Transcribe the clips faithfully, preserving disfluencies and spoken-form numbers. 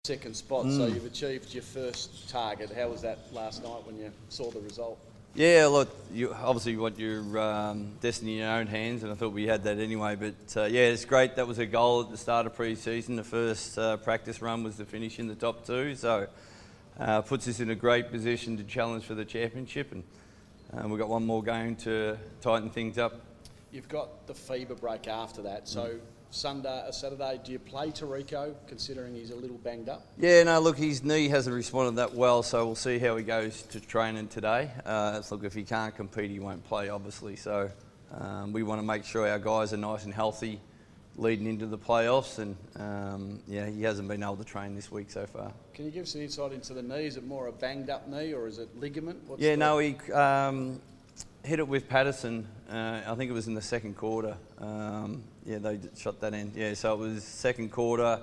second spot, mm. so you've achieved your first target. How was that last night when you saw the result? Yeah, look, you obviously want your um, destiny in your own hands, and I thought we had that anyway. But uh, yeah, it's great. That was a goal at the start of pre-season. The first uh, practice run was to finish in the top two, so uh, puts us in a great position to challenge for the championship. And uh, we've got one more game to tighten things up. You've got the fever break after that, so. Mm. Sunday, uh, Saturday, do you play Tariko, considering he's a little banged up? Yeah, no, look, his knee hasn't responded that well, so we'll see how he goes to training today. Uh, look, if he can't compete, he won't play, obviously. So um, we want to make sure our guys are nice and healthy leading into the playoffs, and um, yeah, he hasn't been able to train this week so far. Can you give us an insight into the knee? Is it more a banged up knee, or is it ligament? What's yeah, the... no, he um, hit it with Patterson. Uh, I think it was in the second quarter. Um, yeah, they shot that in. Yeah, so it was second quarter.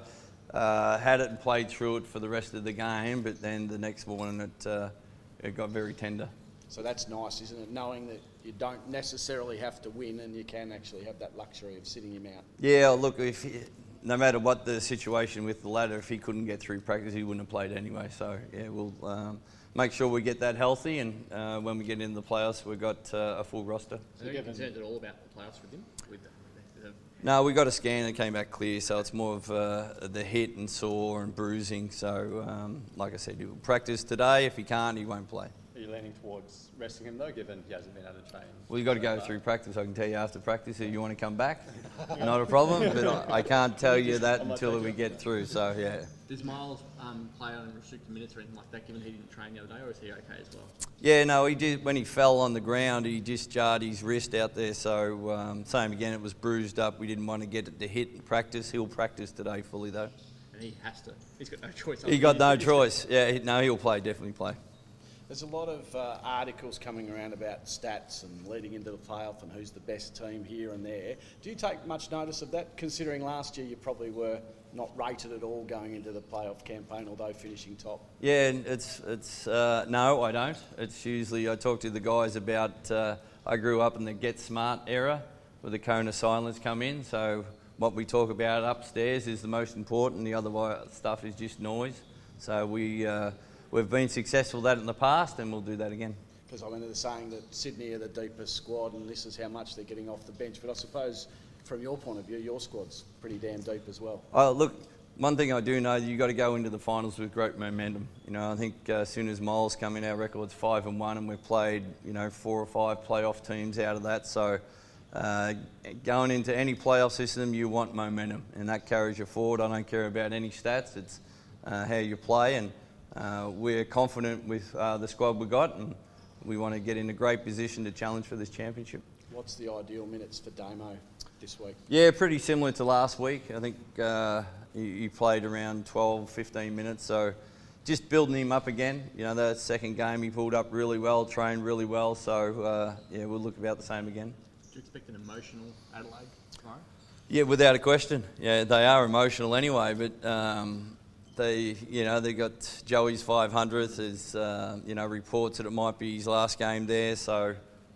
Uh, had it and played through it for the rest of the game, but then the next morning it uh, it got very tender. So that's nice, isn't it? Knowing that you don't necessarily have to win, and you can actually have that luxury of sitting him out. Yeah, look, if he, no matter what the situation with the ladder, if he couldn't get through practice, he wouldn't have played anyway. So yeah, we'll um, make sure we get that healthy, and uh, when we get into the playoffs, we've got uh, a full roster. So are you concerned at all about the playoffs with him? With the, the, the... No, we got a scan and it came back clear, so it's more of uh, the hit and sore and bruising. So, um, like I said, he'll practice today. If he can't, he won't play. Are you leaning towards resting him though, given he hasn't been able to train? Well, you've got to go through practice. I can tell you after practice if you want to come back. Not a problem, but I, I can't tell you that until we get through, so yeah. Does Miles um, play on restricted minutes or anything like that, given he didn't train the other day, or is he okay as well? Yeah, no, he did. When he fell on the ground, he just jarred his wrist out there, so um, same again, it was bruised up. We didn't want to get it to hit in practice. He'll practice today fully, though. And he has to. He's got no choice. He got no choice. Yeah, he, no, he'll play, definitely play. There's a lot of uh, articles coming around about stats and leading into the playoff and who's the best team here and there. Do you take much notice of that, considering last year you probably were not rated at all going into the playoff campaign, although finishing top? Yeah, it's it's uh, no, I don't. It's usually I talk to the guys about. Uh, I grew up in the Get Smart era, where the cone of silence come in. So what we talk about upstairs is the most important. The other stuff is just noise. So we. Uh, We've been successful at that in the past, and we'll do that again. Because I mean, they're saying that Sydney are the deepest squad, and this is how much they're getting off the bench. But I suppose, from your point of view, your squad's pretty damn deep as well. Oh, look, one thing I do know, you've got to go into the finals with great momentum. You know, I think uh, as soon as Miles come in, our record's five and one, and we've played, you know, four or five playoff teams out of that. So uh, going into any playoff system, you want momentum, and that carries you forward. I don't care about any stats. It's uh, how you play, and Uh, we're confident with uh, the squad we've got, and we want to get in a great position to challenge for this championship. What's the ideal minutes for Damo this week? Yeah, pretty similar to last week. I think uh, he, he played around twelve, fifteen minutes, so just building him up again. You know, that second game he pulled up really well, trained really well, so uh, yeah, we'll look about the same again. Do you expect an emotional Adelaide tomorrow? Yeah, without a question. Yeah, they are emotional anyway, but um, They, you know, they got Joey's five hundredth. There's, uh, you know, reports that it might be his last game there. So,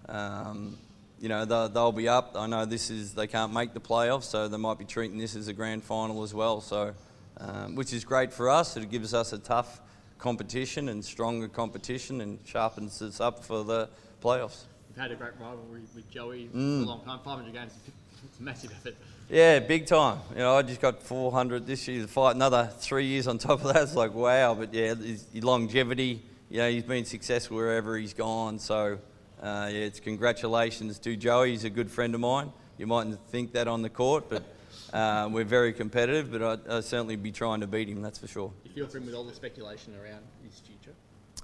um, you know, they'll, they'll be up. I know this is they can't make the playoffs, so they might be treating this as a grand final as well. So, um, which is great for us. It gives us a tough competition and stronger competition, and sharpens us up for the playoffs. You've had a great rivalry with Joey mm. for a long time. five hundred games, it's a massive effort. Yeah, big time. You know, I just got four hundred this year. Fight another three years on top of that. It's like, wow. But yeah, his longevity. You know, he's been successful wherever he's gone. So uh, yeah, it's congratulations to Joey. He's a good friend of mine. You mightn't think that on the court, but uh, we're very competitive. But I'd, I'd certainly be trying to beat him. That's for sure. You feel for him with all the speculation around his future?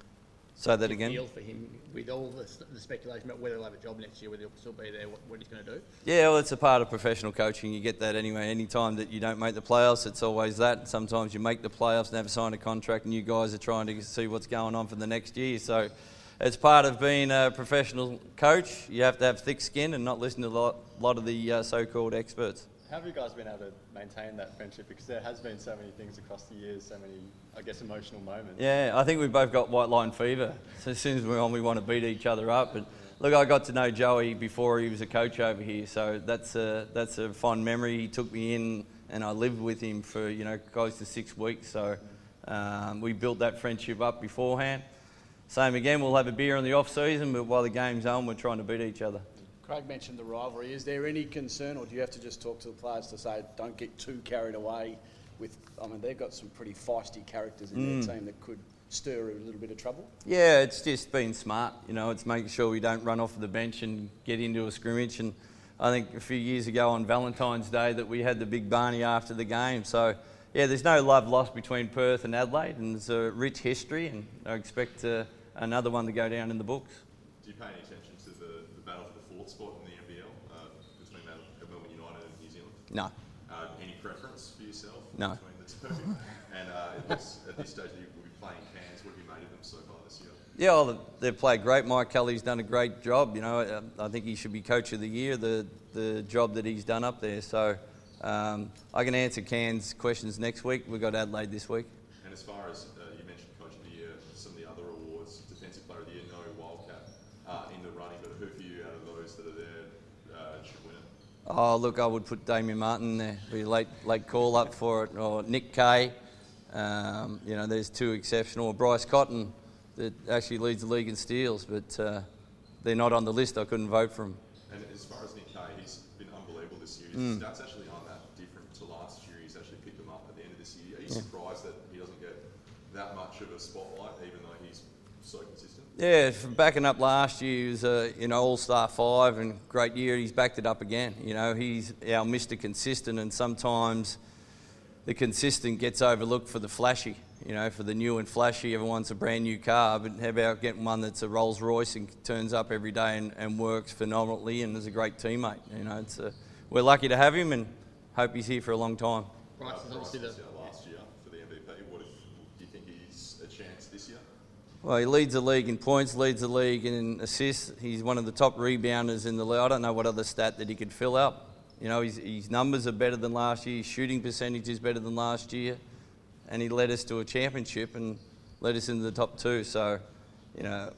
Say that again. You feel for him with all the, the speculation about whether he'll have a job next year, whether he'll still be there, what, what he's going to do? Yeah, well, it's a part of professional coaching. You get that anyway. Any time that you don't make the playoffs, it's always that. Sometimes you make the playoffs, never sign a contract, and you guys are trying to see what's going on for the next year. So it's part of being a professional coach. You have to have thick skin and not listen to a lot, lot of the uh, so-called experts. How have you guys been able to maintain that friendship? Because there has been so many things across the years, so many, I guess, emotional moments. Yeah, I think we've both got white line fever. So as soon as we're on, we want to beat each other up. But look, I got to know Joey before he was a coach over here, so that's a, that's a fond memory. He took me in, and I lived with him for, you know, close to six weeks. So Um, we built that friendship up beforehand. Same again, we'll have a beer in the off-season, but while the game's on, we're trying to beat each other. Craig mentioned the rivalry. Is there any concern, or do you have to just talk to the players to say, don't get too carried away with, I mean, they've got some pretty feisty characters in Mm. their team that could stir a little bit of trouble? Yeah, it's just being smart. You know, it's making sure we don't run off the bench and get into a scrimmage. And I think a few years ago on Valentine's Day that we had the big Barney after the game. So, yeah, there's no love lost between Perth and Adelaide, and there's a rich history, and I expect uh, another one to go down in the books. Do you pay any attention to the, the battle for the fourth spot in the N B L uh, between Melbourne United and New Zealand? No. Uh, any preference for yourself No. between the two? and uh, it looks, at this stage, you will be playing Cairns. What have you made of them so far this year? Yeah, well, they've played great. Mike Kelly's done a great job. You know, I think he should be Coach of the Year, the, the job that he's done up there. So um, I can answer Cairns' questions next week. We've got Adelaide this week. And as far as uh, you mentioned Coach of the Year, some of the other awards, Defensive Player of the Year, no Wildcat uh, in the running, but who for you out of those that are there uh, should win it? Oh, look, I would put Damien Martin there. Be a late, late call up for it. Or Nick Kay. Um, you know, there's two exceptional. Bryce Cotton, that actually leads the league in steals, but uh, they're not on the list. I couldn't vote for them. And as far as Nick Kay, he's been unbelievable this year. His Mm. stats actually aren't that different to last year. He's actually picked them up at the end of this year. Are you Yeah. surprised that he doesn't get that much of a spotlight, even though he's so consistent? Yeah, from backing up last year, he was a you know all-star five and great year. He's backed it up again. You know, he's our Mister Consistent, and sometimes the consistent gets overlooked for the flashy. You know, for the new and flashy, everyone wants a brand new car, but how about getting one that's a Rolls Royce and turns up every day and, and works phenomenally and is a great teammate. You know, it's a, we're lucky to have him and hope he's here for a long time. Bryce is obviously the. was out last year for the M V P. What if, do you think he's a chance this year? Well, he leads the league in points, leads the league in assists. He's one of the top rebounders in the league. I don't know what other stat that he could fill up. You know, his, his numbers are better than last year. His shooting percentage is better than last year. And he led us to a championship and led us into the top two. So, you know,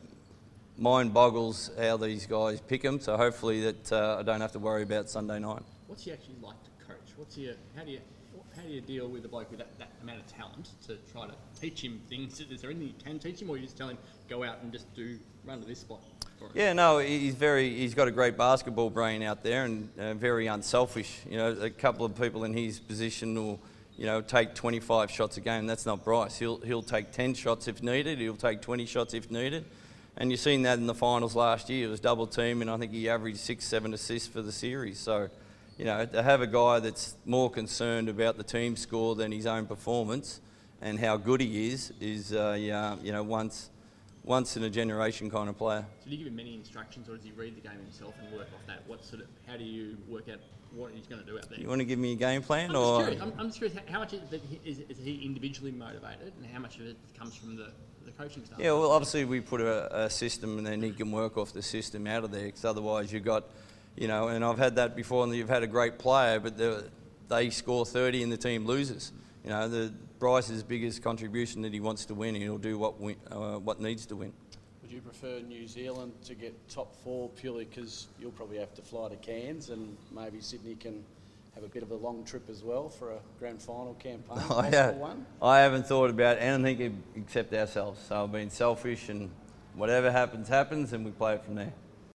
mind boggles how these guys pick him. So hopefully that uh, I don't have to worry about Sunday night. What's he actually like to coach? What's he? How do you? How do you deal with a bloke with that, that amount of talent to try to teach him things? Is there anything you can teach him, or you just tell him go out and just do run to this spot? For him? Yeah, no, he's very. He's got a great basketball brain out there and uh, very unselfish. You know, a couple of people in his position will, you know, take twenty-five shots a game. That's not Bryce. He'll he'll take ten shots if needed. He'll take twenty shots if needed. And you've seen that in the finals last year. It was double team, and I think he averaged six, seven assists for the series. So, you know, to have a guy that's more concerned about the team score than his own performance and how good he is is, uh, yeah, you know, once once in a generation kind of player. So do you give him many instructions, or does he read the game himself and work off that? What sort of? How do you work out what he's going to do out there? You want to give me a game plan, I'm or just curious. I'm, I'm just curious. How much is, that he, is, is he individually motivated, and how much of it comes from the, the coaching staff? yeah, well, obviously we put a, a system, and then he can work off the system out of there. Because otherwise, you've got, you know, and I've had that before, and you've had a great player, but they score thirty and the team loses. You know, the Bryce's biggest contribution that he wants to win, and he'll do what win, uh, what needs to win. Would you prefer New Zealand to get top four purely because you'll probably have to fly to Cairns, and maybe Sydney can have a bit of a long trip as well for a grand final campaign? I, Possible have, one? I haven't thought about anything except ourselves. So I've been selfish, and whatever happens, happens, and we play it from there.